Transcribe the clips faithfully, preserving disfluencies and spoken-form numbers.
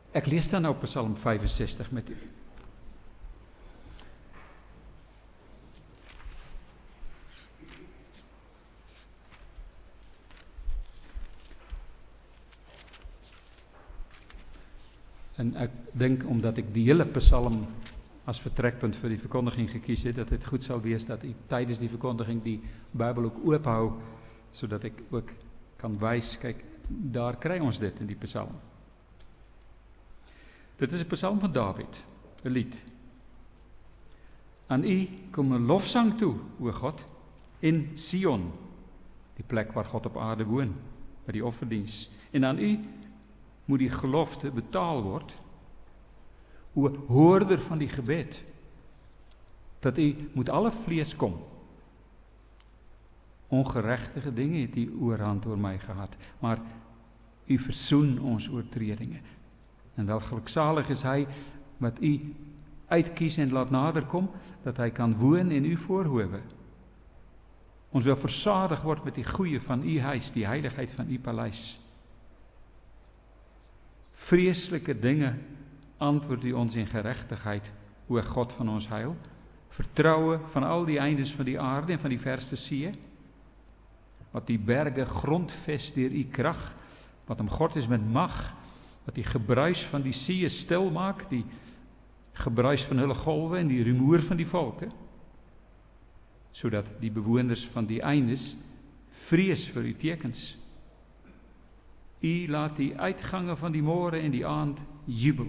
Ek lees dan nou Psalm vyfensestig met u. En ek dink, omdat ek die hele Psalm as vertrekpunt vir die verkondiging gekies het, dat dit goed sal wees dat u tydens die verkondiging die Bybel ook oop hou, sodat ek ook kan wys, kyk, daar kry ons dit in die Psalm. Dit is 'n Psalm van Dawid, 'n lied. Aan u kom 'n lofsang toe, o God, in Sion, die plek waar God op aarde woon, by die offerdiens. En aan u moet die gelofte betaal word, o hoorder van die gebed, dat u moet alle vlees kom. Ongeregtige dinge het u oorhand oor my gehad, maar u versoen ons oortredinge. En wel geluksalig is hy wat u uitkies en laat naderkom, dat hy kan woon in u voorhoewe. Ons wil versadig word met die goeie van u huis, die heiligheid van u paleis. Vreeslike dinge antwoord u ons in geregtigheid, o God van ons heil. Vertroue van al die eindes van die aarde en van die verste see, wat die berge grondves deur u krag, wat omgord is met mag, wat die gebruis van die see stil maak, die gebruis van hulle golwe en die rumoer van die volke, sodat die bewoners van die eindes vrees vir u tekens. U laat die uitgange van die môre en die aand jubel.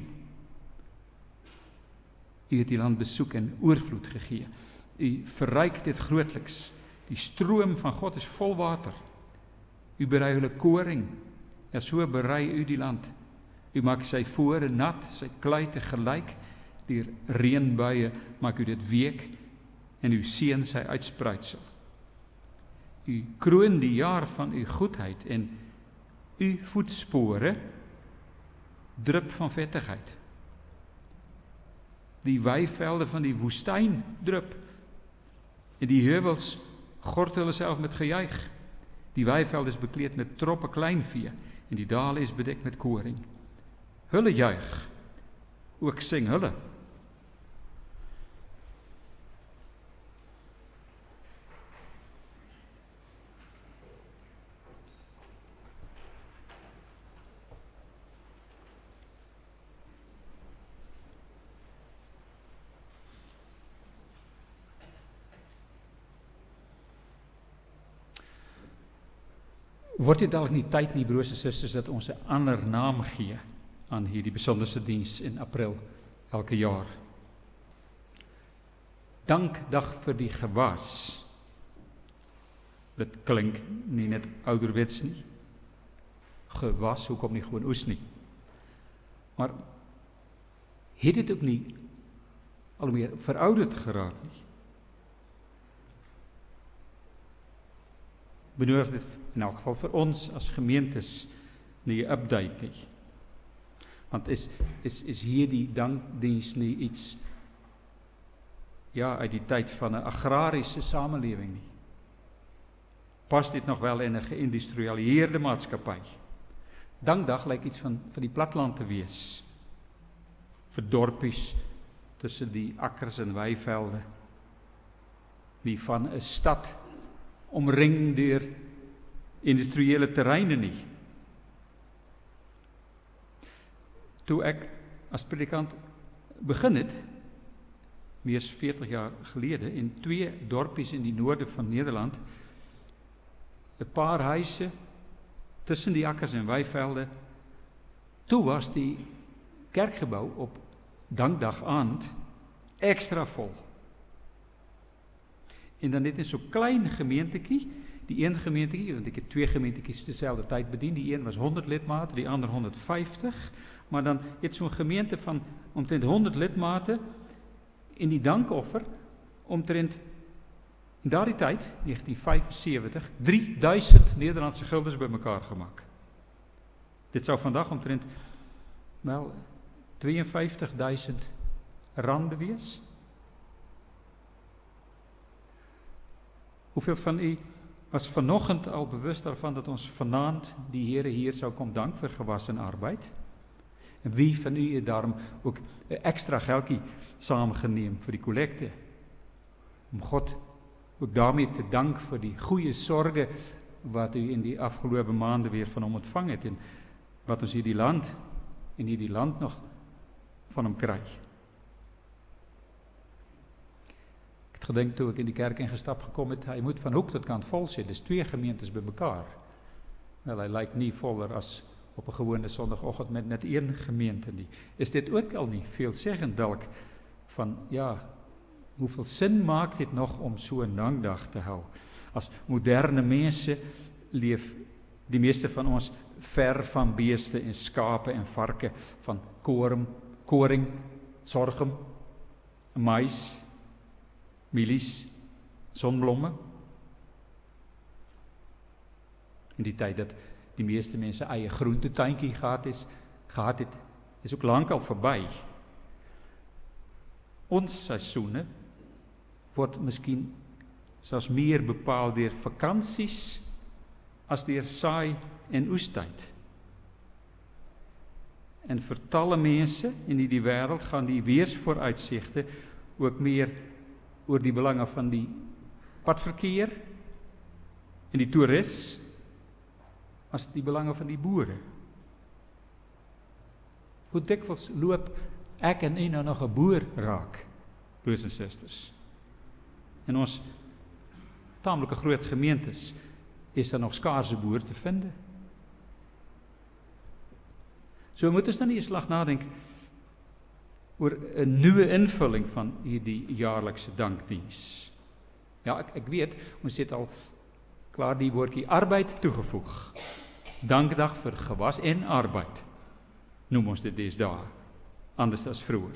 U het die land besoek en oorvloed gegee. U verryk dit grootliks. Die stroom van God is vol water. U berei hulle koring, en so berei u die land. U maak sy voore nat, sy kluite gelyk, deur reënbuie maak u dit week, en u seën sy uitspruitsel. U kroon die jaar van u goedheid, en u voetspore drup van vettigheid. Die weivelde van die woestyn drup, en die heuvels gort hulle self met gejuig. Die weiveld is bekleed met troppe kleinvee, en die dale is bedek met koring. Hulle juig, ook sing hulle. Word dit dalk nie tyd nie, broers en susters, dat ons 'n ander naam gee aan hierdie besonderse diens in April elke jaar. Dankdag vir die gewas. Dit klink nie net ouderwets nie. Gewas, hoekom nie gewoon oes nie? Maar het dit ook nie al meer verouderd geraak nie? Benodig dit in elk geval vir ons as gemeentes nie 'n update nie. Want is, is, is hierdie dankdiens nie iets ja, uit die tyd van 'n agrariese samelewing nie? Pas dit nog wel in 'n geïndustrialiseerde maatskappy? Dankdag lyk iets van, van die platteland te wees. Vir dorpies tussen die akkers en weivelde. Nie van 'n stad omring deur industriële terreine nie. Toe ek as predikant begin het, meer as veertig jaar gelede, in twee dorpies in die noorde van Nederland, 'n paar huise tussen die akkers en weivelde, toe was die kerkgebou op dankdag aand ekstra vol. En dan net in so klein gemeentetjie, die een gemeentetjie, want ek het twee gemeentetjies terselfde tyd bedien, die een was honderd lidmate, die ander honderdvyftig, maar dan het so 'n gemeente van omtrent honderd lidmate en die dankoffer omtrent in daardie tyd, negentien vyfensewentig, drie duisend Nederlandse guldens bymekaar gemaak. Dit sou vandag omtrent wel twee en vyftig duisend rande wees. Hoeveel van u was vanoggend al bewus daarvan dat ons vanaand die Here hier sou kom dank vir gewas en arbeid? En wie van u het daarom ook 'n ekstra geldjie saamgeneem vir die kollekte? Om God ook daarmee te dank vir die goeie sorge wat u in die afgelope maande weer van hom ontvang het en wat ons hierdie land en hierdie land nog van hom kry. Ek het gedink toe ek in die kerk ingestap gekom het, hy moet van hoek tot kant vol sê, dis twee gemeentes bymekaar. Wel, hy lyk nie voller as op 'n gewone Sondagoggend met net een gemeente nie. Is dit ook al nie veelzeggend dalk van, ja, hoeveel sin maak dit nog om so 'n dankdag te hou? As moderne mense leef die meeste van ons ver van beeste en skape en varke, van koring, koring, sorghum, mais, mielies, sonblomme. In die tyd dat die meeste mense eie groentetuintjie gehad is, gehad het, is ook lank al verby. Ons seisoene word miskien selfs meer bepaal deur vakansies as deur saai en oestyd. En vir talle mense in die wêreld gaan die weersvooruitsigte ook meer oor die belange van die padverkeer en die toerist as die belange van die boere. Hoe dikwels loop ek en u nou nog 'n boer raak, broers en susters. In ons tamelike groot gemeentes is daar nog skaars 'n boer te vind. So moet ons dan nie 'n slag nadink oor 'n nuwe invulling van hierdie jaarlikse dankdiens. Ja, ek, ek weet, ons het al klaar die woordjie arbeid toegevoeg. Dankdag vir gewas en arbeid, noem ons dit deesdae, anders as vroeër.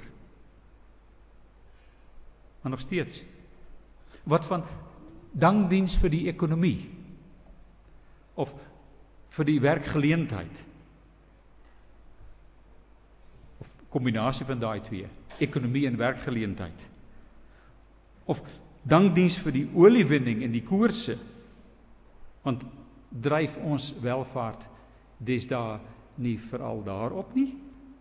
Maar nog steeds, wat van dankdiens vir die ekonomie? Of vir die werkgeleentheid? Of kombinasie van daai twee, ekonomie en werkgeleentheid? Of dankdiens vir die oliewinning en die koerse? Want dryf ons welvaart deesdae nie veral daarop nie?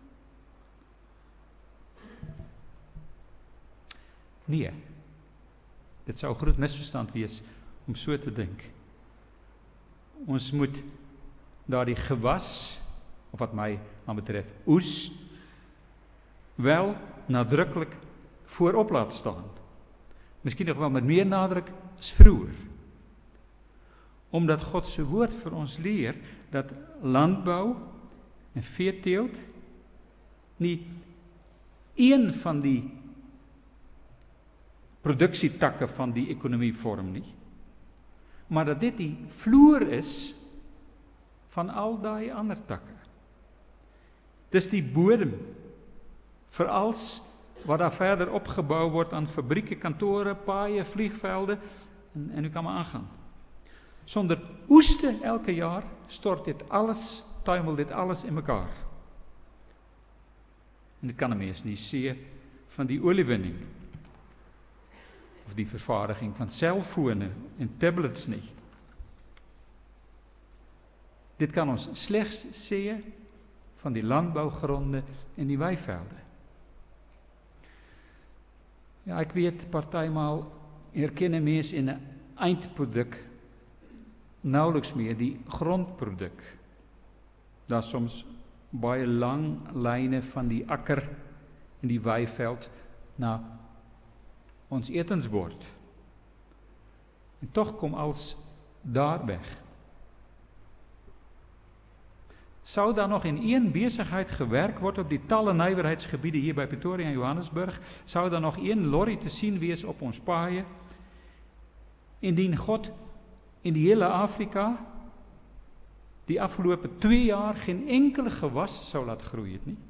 Nee, dit sou 'n groot misverstand wees om so te dink. Ons moet daardie gewas, of wat my aan betref, oes, wel nadruklik voorop laat staan. Miskien nog wel met meer nadruk as vroeër. Omdat God se woord vir ons leer dat landbou en veeteelt nie een van die produksietakke van die ekonomie vorm nie, maar dat dit die vloer is van al daai ander takke. Dis die bodem vir alles wat daar verder opgebou word aan fabrieke, kantore, paaie, vliegvelde en, en u kan maar aangaan. Sonder oeste elke jaar stort dit alles, tuimel dit alles in mekaar. En dit kan 'n mens nie sê van die oliewinning of die vervaardiging van selfone en tablets nie. Dit kan ons slegs sê van die landbougronde en die weivelde. Ja, ek weet, partymaal herken 'n mens in 'n eindproduk nauwelijks meer die grondproduk. Daar soms baie lang lyne van die akker en die weiveld na ons etensbord. En tog kom als daar weg. Sou daar nog in een besigheid gewerk word op die talle nywerheidsgebiede hier by Pretoria en Johannesburg, sou daar nog een lorry te sien wees op ons paaie, indien God in die hele Afrika die afgelope twee jaar geen enkele gewas sou laat groei het nie.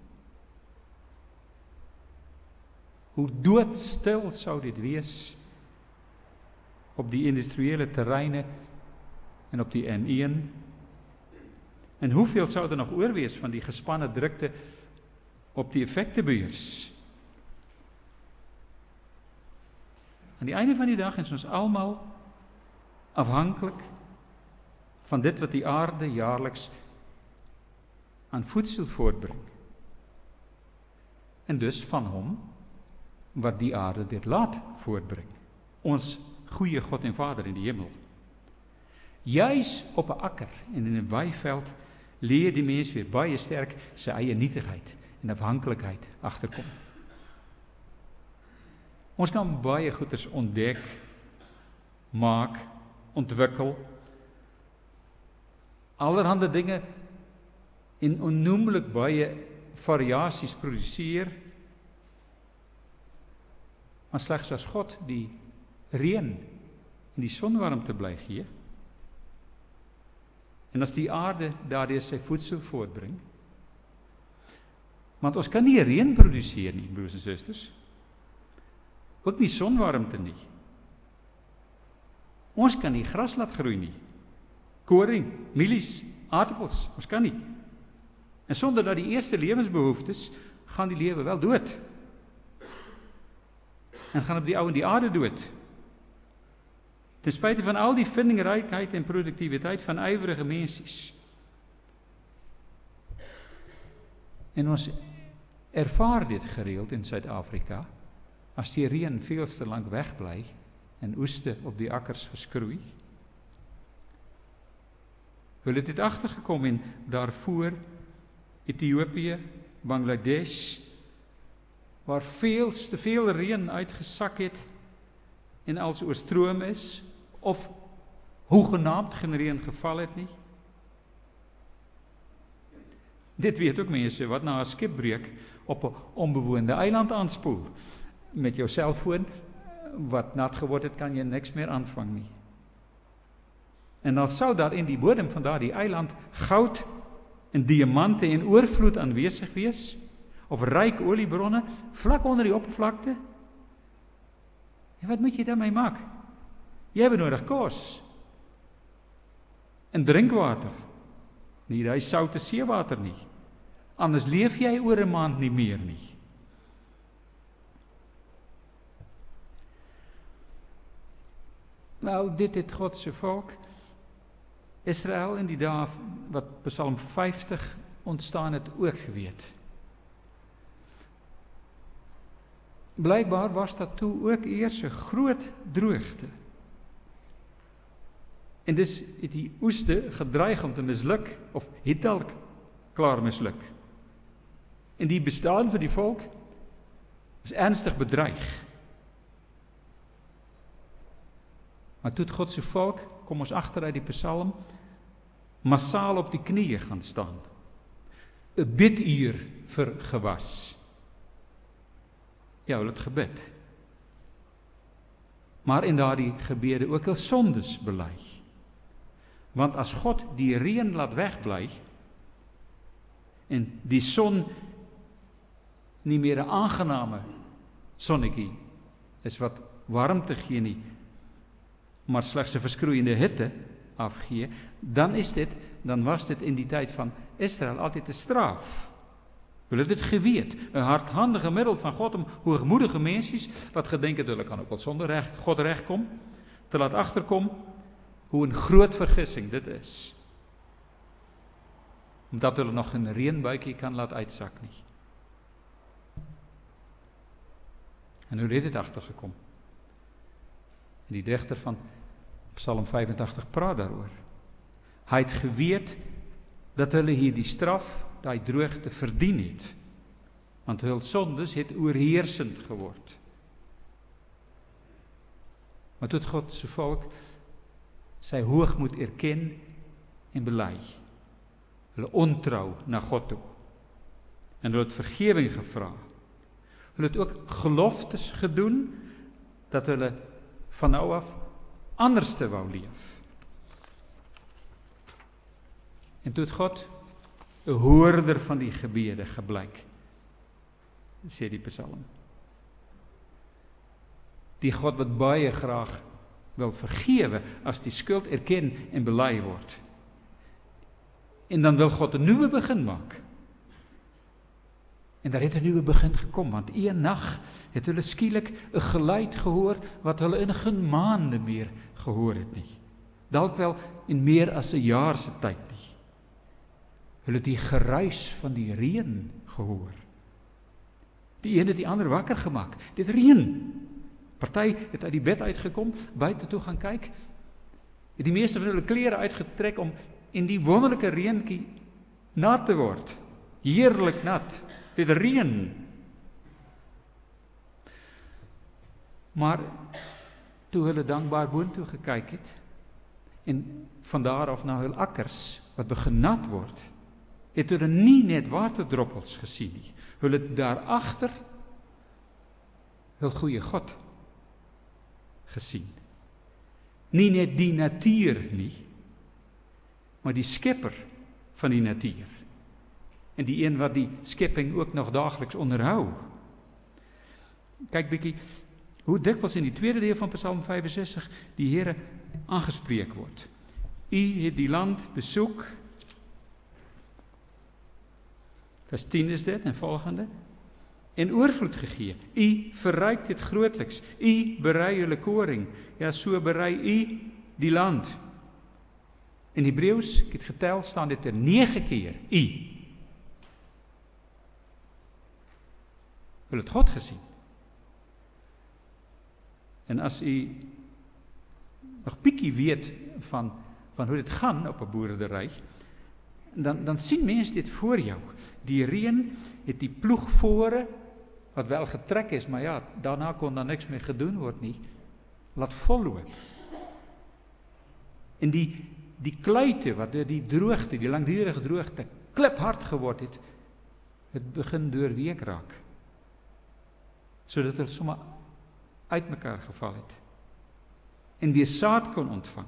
Hoe doodstil sou dit wees op die industriële terreine en op die N een? En hoeveel sou er nog oor wees van die gespanne drukte op die effektebeurs? Aan die einde van die dag is ons almal afhanklik van dit wat die aarde jaarliks aan voedsel voortbring. en dus van hom wat die aarde dit laat voortbring. Ons goeie God en Vader in die hemel. Juis op 'n akker en in 'n weiveld leer die mens weer baie sterk sy eie nietigheid en afhanklikheid agterkom. Ons kan baie goeders ontdek, maak, ontwikkel, allerhande dinge en onnoemlik baie variasies produseer, maar slegs as God die reën en die sonwarmte bly gee, en as die aarde daardeur sy voedsel voortbring, want ons kan nie reën produseer nie, broers en susters, ook nie sonwarmte nie. Ons kan nie gras laat groei nie, koring, mielies, aardappels, ons kan nie. En sonder dat die eerste lewensbehoeftes, gaan die lewe wel dood. En gaan op die ou en die aarde dood. Ten spyte van al die vindingrykheid en produktiwiteit van ywerige mensies. En ons ervaar dit gereeld in Suid-Afrika, as die reën veel te lank wegbly en oeste op die akkers verskroei. Hulle het dit agtergekom en daarvoor Ethiopië, Bangladesh, waar veel te veel reën uitgesak het en als oorstroom is, of hoegenaamd geen reën geval het nie. Dit weet ook mense wat na 'n skipbreuk op 'n onbewoonde eiland aanspoel. Met jou selfoon wat nat geword het, kan jy niks meer aanvang nie. En al sou daar in die bodem van daardie eiland goud en diamante en oorvloed aanwesig wees, of ryk oliebronne vlak onder die oppervlakte, en wat moet jy daarmee maak? Jy benodig kos en drinkwater, nie daai soute seewater nie. Anders leef jy oor 'n maand nie meer nie. Nou, dit het God se volk, Israel in die dae wat Psalm vyftig ontstaan het, ook geweet. Blykbaar was dat toe ook eers 'n groot droogte. En dis het die oeste gedreig om te misluk, of het dalk klaar misluk. En die bestaan van die volk is ernstig bedreig. Maar toe het God se volk, kom ons agter uit die Psalm, massaal op die knieë gaan staan. 'n Biduur vir gewas. Ja, hulle het gebid. Maar in daardie gebede ook al sondes bely. Want as God die reën laat wegbly en die son nie meer 'n aangename sonnetjie is wat warmte gee nie, maar slegs 'n verskroeiende hitte afgee, dan is dit, dan was dit in die tyd van Israel altyd 'n straf. Hulle het dit geweet, 'n hardhandige middel van God om hoogmoedige mensies wat gedink het hulle kan ook wel sonder reg, God regkom, te laat agterkom hoe 'n groot vergissing dit is. Omdat hulle nog 'n reënbuitjie kan laat uitsak nie. En hoe het dit agtergekom? En die digter van Psalm vyfentagtig praat daaroor. Hy het geweet dat hulle hierdie straf, daai droogte verdien het, want hul sondes het oorheersend geword. Maar toe het God se volk sy hoogmoed erken en bely, hulle ontrou na God toe, en hulle het vergewing gevra. Hulle het ook geloftes gedoen, dat hulle van nou af anders te wou leef. En toe het God 'n hoorder van die gebede geblyk, sê die Psalm. Die God wat baie graag wil vergewe as die skuld erken en bely word. En dan wil God 'n nuwe begin maak. En daar het 'n nuwe begin gekom, want een nag het hulle skielik 'n geluid gehoor wat hulle in geen maande meer gehoor het nie. Dalk wel in meer as 'n jaar se tyd nie. Hulle het die geruis van die reën gehoor. Die een het die ander wakker gemaak. Dit reën. Party het uit die bed uitgekom, buite toe gaan kyk. Het die meeste van hulle klere uitgetrek om in die wonderlike reentjie nat te word. Heerlik nat. Dit reën. Maar toe hulle dankbaar boontoe gekyk het en van daar af na hul akkers wat begin nat word, het hulle nie net waterdroppels gesien nie. Hulle het daarachter hul goeie God gesien. Nie net die natuur nie, maar die skepper van die natuur. En die een wat die skepping ook nog daagliks onderhou. Kyk bietjie, hoe dikwels in die tweede deel van Psalm vyfensestig die Here aangespreek word. U het die land besoek, vers tien is dit en volgende, en oorvloed gegee. U verryk dit grootliks. U berei julle koring. Ja, so berei u die land. In Hebreëus, ek het getel, staan dit er nege keer. U. Hulle het God gesien. En as u nog bietjie weet van, van hoe dit gaan op 'n boerdery, dan, dan sien mense dit voor jou. Die reën het die ploegvore, wat wel getrek is, maar ja, daarna kon daar niks meer gedoen word nie, laat volloop. En die, die kluite, wat die droogte, die langdurige droogte, kliphard geword het, het begin doorweek raak. Sodat het sommer uit mekaar geval het. En weer saad kon ontvang.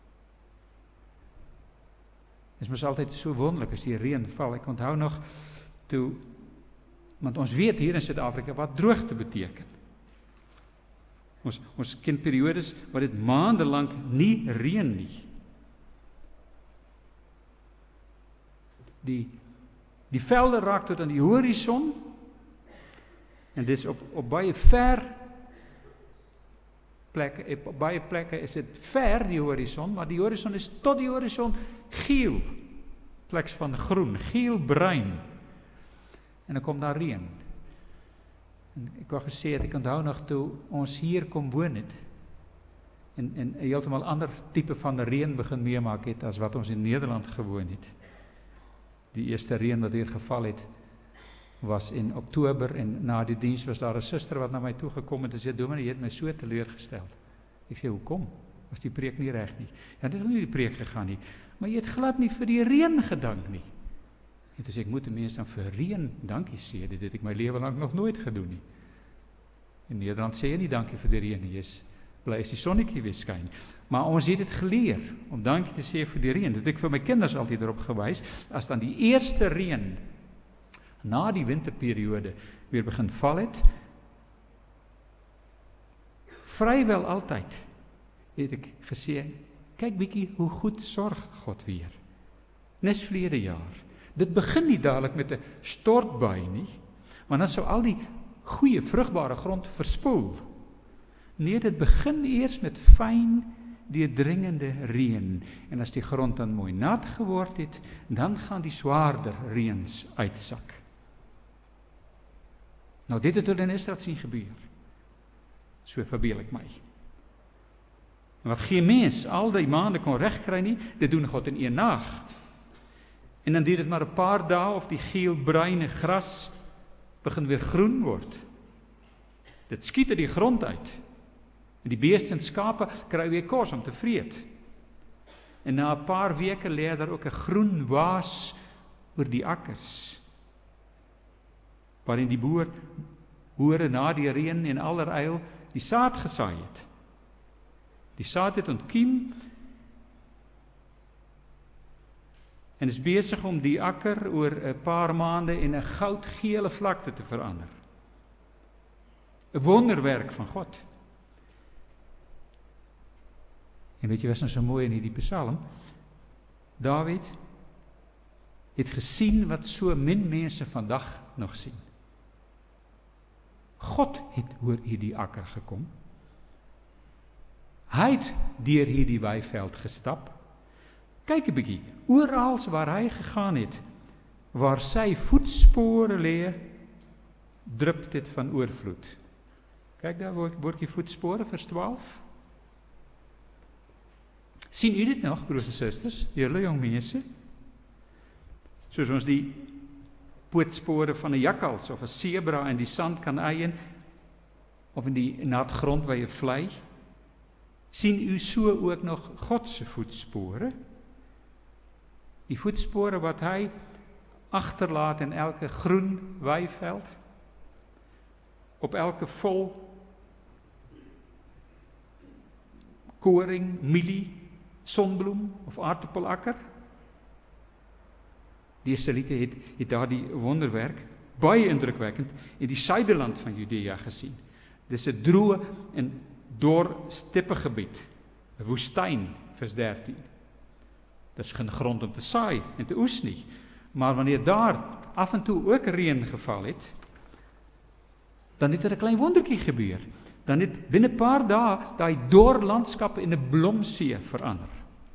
Het is mos altyd so wonderlik as die reën val. Ek onthou nog toe, want ons weet hier in Suid-Afrika wat droogte beteken. Ons, ons ken periodes waar dit maandelang nie reën nie. Die, die velde raak tot aan die horison, en dis op, op baie ver plekke, op baie plekke is dit ver die horison, maar die horison is tot die horison geel, pleks van groen, geel-bruin, en dan kom daar reën. En ek wou gesê het, ek onthou nog toe ons hier kom woon het, en, en een heeltemal ander type van reën begin meemaak het, as wat ons in Nederland gewoon het. Die eerste reën wat hier geval het, was in Oktober, en na die diens was daar 'n suster wat na my toe gekom het en sê, dominee, jy het my so teleurgestel. Ek sê, hoekom? Was die preek nie reg nie? Ja, dit het nie die preek gegaan nie, maar jy het glad nie vir die reën gedank nie. En toe sê ek, moet die mens dan vir reën dankie sê, dit het ek my lewe lang nog nooit gedoen nie. In Nederland sê jy nie dankie vir die reën nie, jy is bly as die sonnetjie weer skyn. Maar ons het dit geleer, om dankie te sê vir die reën. Dit het ek vir my kinders altyd erop gewys, as dan die eerste reën na die winterperiode weer begin val het, vrywel altyd, het ek gesê, kyk bietjie hoe goed sorg God weer. Nes verlede jaar. Dit begin nie dadelik met 'n stortbui nie, want dan sou al die goeie, vrugbare grond verspoel. Nee, dit begin eers met fyn, deurdringende reën. En as die grond dan mooi nat geword het, dan gaan die swaarder reëns uitsak. Nou, dit het hulle in Israel sien gebeur. So verbeel ek my. En wat geen mens al die maande kon regkry nie, dit doen God in een nag. En dan duur dit maar 'n paar dae of die geel-bruine gras begin weer groen word. Dit skiet uit die grond uit. En die beeste en skape kry weer kos om te vreet. En na 'n paar weke lê daar ook 'n groen waas oor die akkers, waarin die boer boere na die reën en alleryl die saad gesaai het. Die saad het ontkiem en is besig om die akker oor 'n paar maande in 'n goudgele vlakte te verander. 'n Wonderwerk van God. En weet jy wat nou so mooi in hierdie Psalm? Dawid het gesien wat so min mense vandag nog sien. God het oor hierdie akker gekom. Hy het deur hierdie weiveld gestap. Kyk 'n bietjie, oral waar hy gegaan het, waar sy voetspore lê, drup dit van oorvloed. Kyk daar woordjie voetspore, vers twaalf. Sien u dit nog, broers en susters, julle jong mense? Soos ons die pootspore van 'n jakkals of 'n sebra in die sand kan eien, of in die nat grond by 'n vlei, sien u so ook nog God se voetspore? Die voetspore wat hy agterlaat in elke groen weiveld, op elke vol koring, mielie, sonbloem of aardappelakker. Die Israeliete het, het daardie wonderwerk baie indrukwekkend in die suiderland van Judea gesien. Dis 'n droë en dor steppegebied, 'n woestyn, vers dertien. Dis geen grond om te saai en te oes nie, maar wanneer daar af en toe ook reën geval het, dan het er 'n klein wondertjie gebeur. Dan het binne 'n paar dae daai dor landskappe in 'n blomsee verander.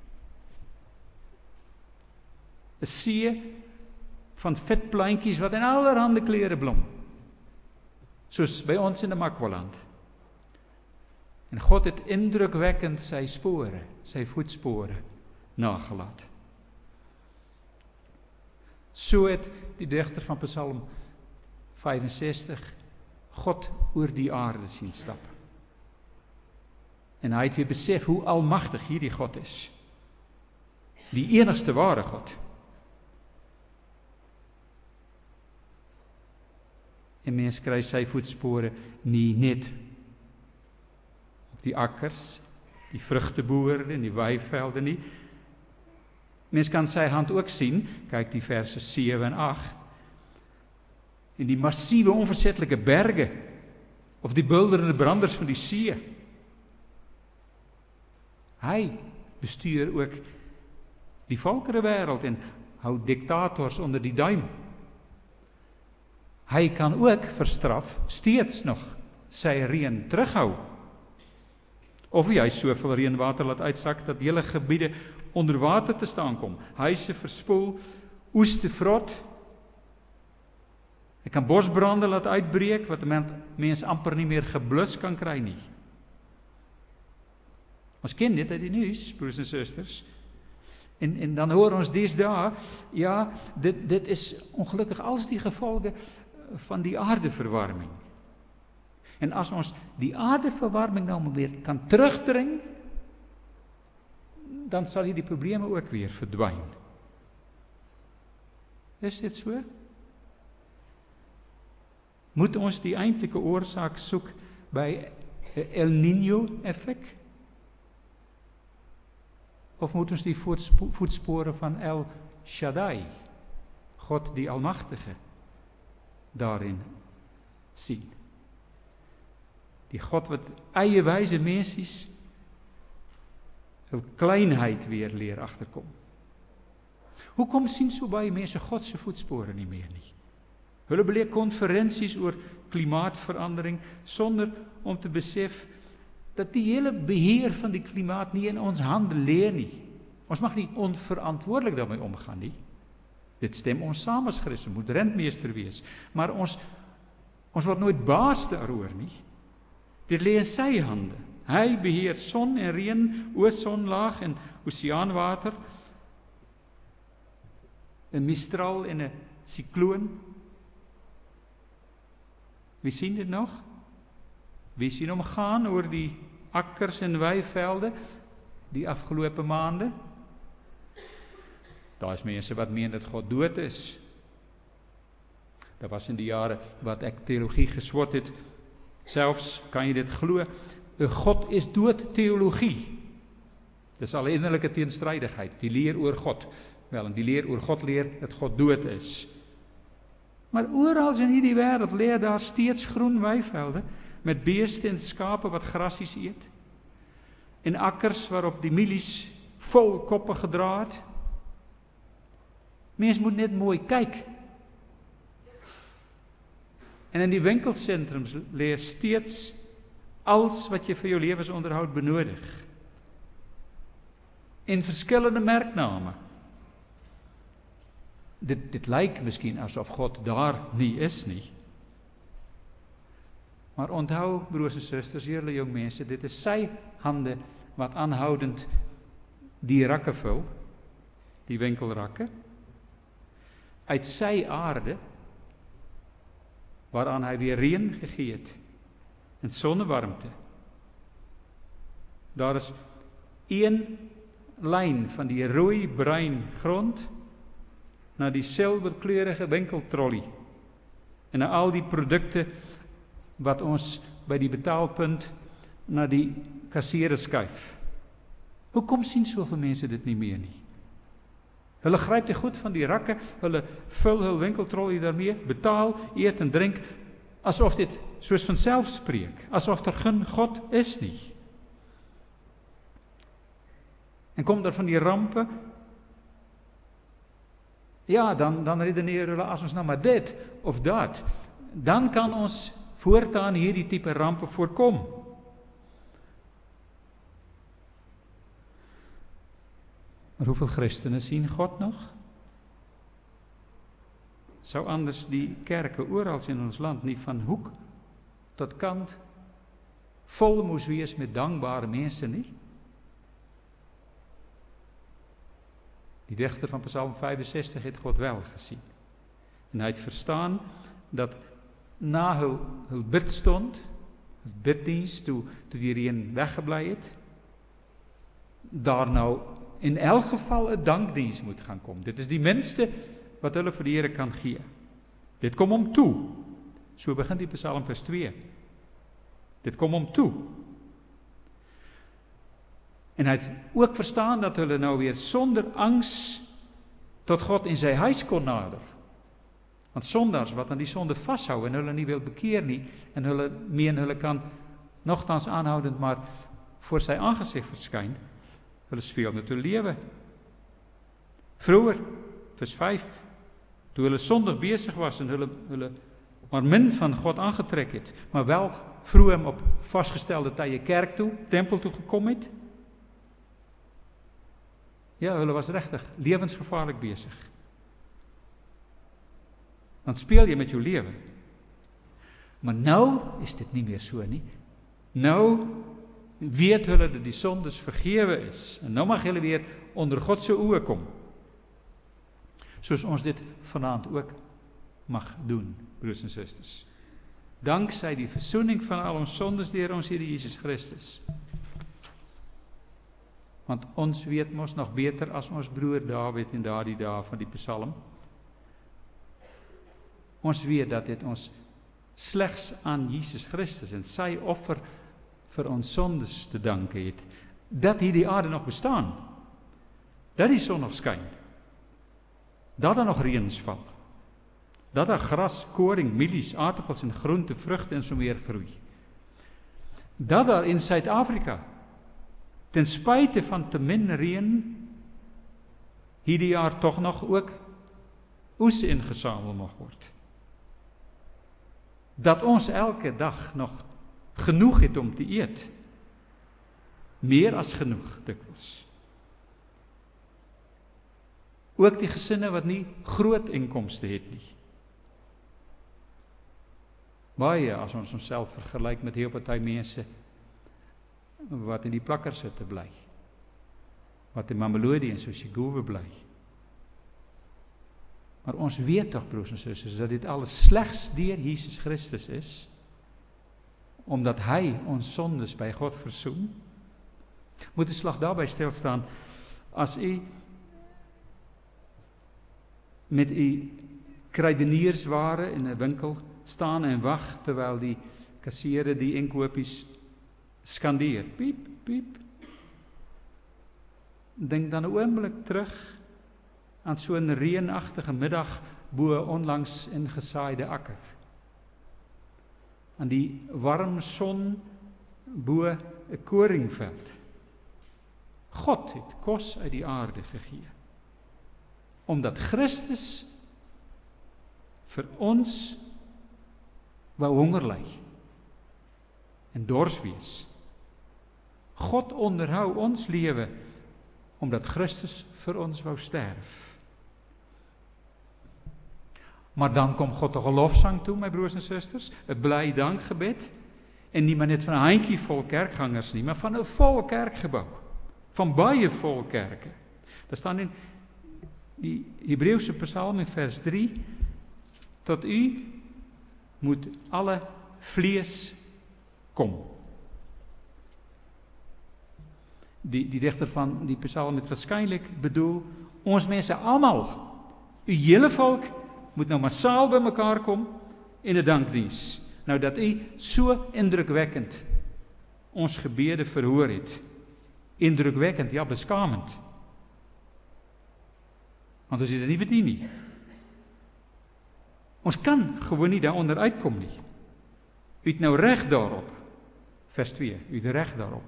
'n See van vet plantjies wat in allerhande kleure blom. Soos by ons in die Makwaland. En God het indrukwekkend sy spore, sy voetspore nagelaat. So het die digter van Psalm vyfensestig God oor die aarde sien stap. En hy het weer besef hoe almagtig hierdie God is. Die enigste ware God. En mens kry sy voetspore nie net op die akkers, die vrugteboorde en die weivelde nie. Mens kan sy hand ook sien, kyk die verse sewe en agt, in die massiewe onverzetlike berge, of die bulderende branders van die see. Hy bestuur ook die volkerewêreld en hou diktators onder die duim. Hy kan ook verstraf steeds nog sy reën terughou. Of hy soveel reënwater laat uitsak dat hele gebiede onder water te staan kom. Huise verspoel, oeste vrot. Hy kan bosbrande laat uitbreek wat 'n mens amper nie meer geblus kan kry nie. Ons ken dit uit die nuus, broers en susters. En, en dan hoor ons deesdae, ja, dit, dit is ongelukkig als die gevolge van die aardeverwarming. En as ons die aardeverwarming nou weer kan terugdring, dan sal hierdie probleme ook weer verdwyn. Is dit so? Moet ons die eintlike oorsaak soek by El Niño effek? Of moet ons die voetspore van El Shaddai, God die Almagtige, daarin sien? Die God wat eie wyse mensies hul kleinheid weer leer agterkom. Hoekom sien so baie mense God se voetspore nie meer nie? Hulle beleef konferensies oor klimaatverandering sonder om te besef dat die hele beheer van die klimaat nie in ons hande lê nie. Ons mag nie onverantwoordelik daarmee omgaan nie. Dit stem ons saam as Christen, moet rentmeester wees, maar ons ons word nooit baas daaroor nie. Dit lê in sy hande. Hy beheer son en reën, oosonlaag en oseaanwater, 'n mistral en 'n sikloon. Wie sien dit nog? Wie sien hom gaan oor die akkers en weivelde die afgelope maande? Daar is mense wat meen dat God dood is. Daar was in die jare wat ek teologie geswot het, selfs kan jy dit glo, 'n God is dood teologie. Dis al 'n innerlike teenstrydigheid, die leer oor God. Wel, en die leer oor God leer dat God dood is. Maar oral in hierdie wêreld lê daar steeds groen weivelde met beeste en skape wat grasies eet, en akkers waarop die mielies vol koppe gedra het. Mens moet net mooi kyk. En in die winkelsentrums lê steeds alles wat jy vir jou lewensonderhoud benodig. En verskillende merkname. Dit, dit lyk miskien asof God daar nie is nie. Maar onthou, broers en susters, julle jong mense, dit is sy hande wat aanhoudend die rakke vul, die winkelrakke, uit sy aarde, waaraan hy weer reën gegee het, en sonnewarmte. Daar is een lyn van die rooi-bruin grond na die silberkleurige winkeltrollie en na al die produkte wat ons by die betaalpunt na die kassiere skuif. Hoekom sien soveel mense dit nie meer nie? Hulle gryp die goed van die rakke, hulle vul hul winkeltrollie daarmee, betaal, eet en drink, asof dit soos vanself spreek, asof daar geen God is nie. En kom daar van die rampe, ja, dan, dan redeneer hulle, as ons nou maar dit of dat, dan kan ons voortaan hierdie tipe rampe voorkom. Maar hoeveel Christene sien God nog? Sou anders die kerke oral in ons land nie van hoek tot kant vol moes wees met dankbare mense nie? Die digter van Psalm vyfensestig het God wel gesien. En hy het verstaan dat na hul, hul bidstond, hul biddienst, toe, toe die reën weggebly het, daar nou in elk geval 'n dankdiens moet gaan kom. Dit is die minste wat hulle vir die Here kan gee. Dit kom hom toe. So begin die Psalm vers twee. Dit kom hom toe. En hy het ook verstaan dat hulle nou weer sonder angs tot God in sy huis kon nader. Want sondaars wat aan die sonde vashou en hulle nie wil bekeer nie, en hulle meen hulle kan nogtans aanhoudend maar voor sy aangesig verskyn, hulle speel met hulle lewe. Vroeger, vers vyf, toe hulle sondig besig was en hulle, hulle maar min van God aangetrek het, maar wel vroeg op vasgestelde tye kerk toe, tempel toe gekom het, ja, hulle was regtig lewensgevaarlik besig. Dan speel jy met jou lewe. Maar nou is dit nie meer so nie. Nou weet hulle dat die sondes vergewe is. En nou mag hulle weer onder God se oë kom. Soos ons dit vanaand ook mag doen, broers en susters. Danksy die versoening van al ons sondes deur ons Here Jesus Christus. Want ons weet mos nog beter as ons broer Dawid in daardie dae van die Psalm. Ons weet dat dit ons slegs aan Jesus Christus en sy offer vir ons sondes te danke het, dat hierdie aarde nog bestaan, dat die son nog skyn, dat daar nog reëns val, dat daar gras, koring, mielies, aardappels en groente, vrugte en so meer groei, dat daar in Suid-Afrika ten spyte van te min reën hierdie jaar tog nog ook oes ingesamel mag word. Dat ons elke dag nog genoeg het om te eet. Meer as genoeg dikwels. Ook die gesinne wat nie groot inkomste het nie. Baie as ons onsself vergelyk met heel party mense wat in die plakkers sit te bly, wat in Mamelodi en Sosjeguwe bly. Maar ons weet tog, broers en susters, dat dit alles slegs deur Jesus Christus is, omdat hy ons sondes by God versoen. Moet 'n slag daarby stil staan, as u met u kruideniersware in 'n winkel staan en wag terwyl die kassiere die inkopies skandeer, piep, piep. Dink dan 'n oomblik terug aan so 'n reënagtige middag bo onlangs ingesaaide akker. Aan die warm son bo 'n koringveld. God het kos uit die aarde gegee. Omdat Christus vir ons wou honger ly en dors wees. God onderhou ons lewe omdat Christus vir ons wou sterf. Maar dan kom God 'n lofsang toe, my broers en susters, 'n bly dankgebed. En nie maar net van 'n handjie vol kerkgangers nie, maar van 'n vol kerkgebou. Van baie vol kerke. Daar staan in die Hebreëse Psalm in vers drie, tot u moet alle vlees kom. Die, die digter van die Psalm het waarskynlik bedoel, ons mense almal, u hele volk, moet nou massaal by mekaar kom en 'n dankdiens. Nou dat u so indrukwekkend ons gebede verhoor het. Indrukwekkend, ja, beskaamend. Want ons het dit nie verdien nie. Ons kan gewoon nie daaronder uitkom nie. U het nou reg daarop. Vers twee, u het reg daarop.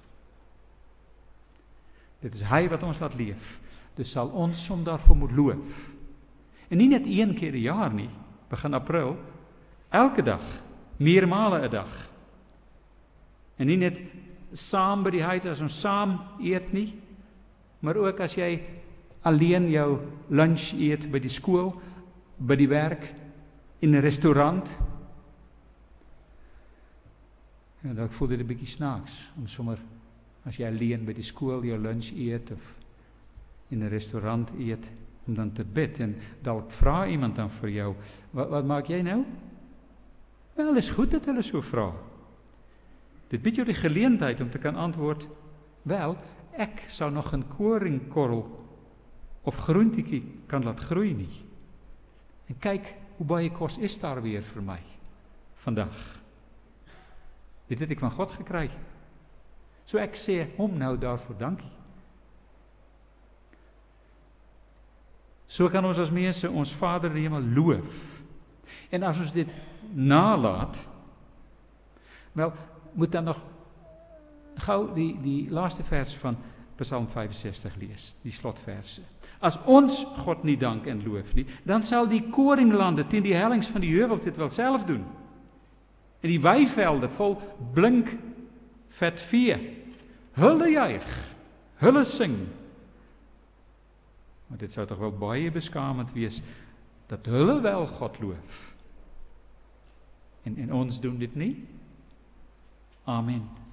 Dit is hy wat ons laat leef. Dus sal ons hom daarvoor moet loof. En nie net een keer 'n jaar nie, begin April, elke dag, meermale 'n dag. En nie net saam by die huis as ons saam eet nie, maar ook as jy alleen jou lunch eet by die skool, by die werk, in 'n restaurant. En dan voel dit 'n bietjie snaaks om sommer as jy alleen by die skool jou lunch eet of in 'n restaurant eet, om dan te bid en dalk vra iemand dan vir jou, wat, wat maak jy nou? Wel, is goed dat hulle so vra. Dit bied jou die geleentheid om te kan antwoord, wel, ek sou nog 'n koringkorrel of groentjie kan laat groei nie. En kyk, hoe baie kos is daar weer vir my vandag. Dit het ek van God gekry. So ek sê hom nou daarvoor dankie. So kan ons as mense ons Vader in die hemel loof. En as ons dit nalaat, wel, moet dan nog gou die, die laaste vers van Psalm vyfensestig lees, die slotverse. As ons God nie dank en loof nie, dan sal die koringlande teen die hellings van die heuwels dit wel self doen. En die weivelde vol blink vet vee, hulle juig, hulle sing. Maar dit sou tog wel baie beskaamend wees, dat hulle wel God loof. En, en ons doen dit nie? Amen.